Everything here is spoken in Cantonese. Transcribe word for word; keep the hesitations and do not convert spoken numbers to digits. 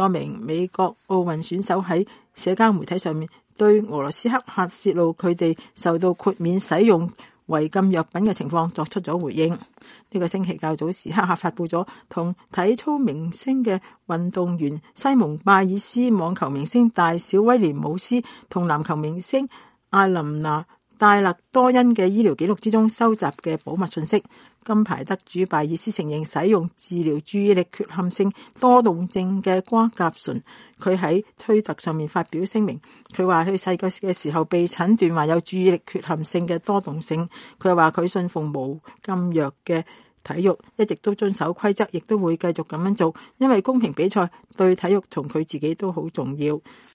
多名美國奧運選手喺社交媒體上面對俄羅斯黑客泄露佢哋受到豁免使用違禁藥品嘅情況作出咗回應。呢個星期較早時，黑客發布咗同體操明星嘅運動員西蒙拜爾斯、網球明星大小威廉姆斯同籃球明星艾琳娜戴勒多恩嘅醫療記錄之中收集嘅保密信息。金牌得主拜爾斯承認使用治療注意力缺陷性多動症嘅瓜甲醇。佢喺推特上面發表聲明，佢話佢細個嘅時候被診斷患有注意力缺陷性嘅多動症。佢話佢信奉無禁藥嘅體育，一直都遵守規則，亦都會繼續咁樣做，因為公平比賽對體育同佢自己都好重要。